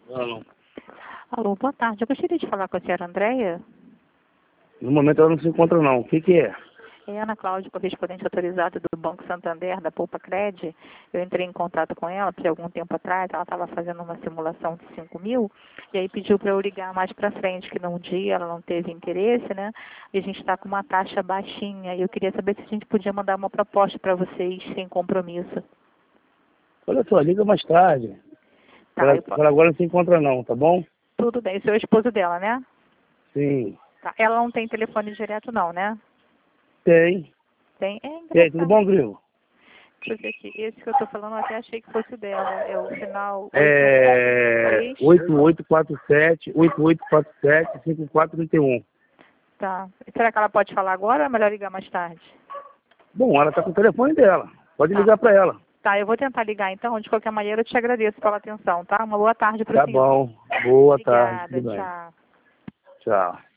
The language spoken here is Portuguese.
Não. Alô, boa tarde. Eu gostaria de falar com a senhora Andréia. No momento ela não se encontra não. O que que é? É Ana Cláudia, correspondente autorizada do Banco Santander, da Poupa Cred. Eu entrei em contato com ela por algum tempo atrás. Ela estava fazendo uma simulação de 5 mil e aí pediu para eu ligar mais para frente, que num dia ela não teve interesse, né? E a gente está com uma taxa baixinha. E eu queria saber se a gente podia mandar uma proposta para vocês sem compromisso. Olha só, liga mais tarde. Tá, Ela agora não se encontra não, tá bom? tudo bem. O senhor é o esposo dela, né? Sim. Tá. Ela não tem telefone direto não, né? Tem. Tem? É E aí, tudo engraçado. bom, Grilo? Deixa eu ver aqui. Esse que eu tô falando, eu até achei que fosse o dela. É o final É 86. 8847-5431. Tá. Será que ela pode falar agora ou é melhor ligar mais tarde? Bom, ela tá com o telefone dela. Pode Tá. ligar para ela. Tá, eu vou tentar ligar então. De qualquer maneira, eu te agradeço pela atenção, tá? Uma boa tarde para o Tá senhor. bom. Boa tarde, Obrigada, tudo bem. tchau. Tchau.